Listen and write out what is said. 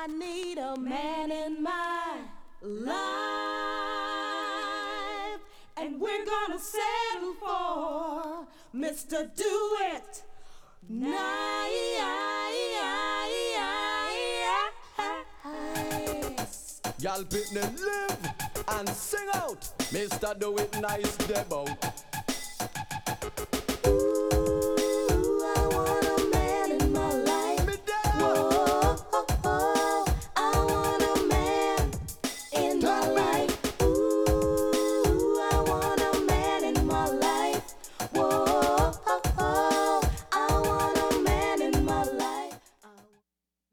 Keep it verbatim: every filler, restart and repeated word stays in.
need a man in my life, and we're gonna settle for Mister Do It Nice. Y'all Pitney live and sing out. Mister Do It Nice Debo.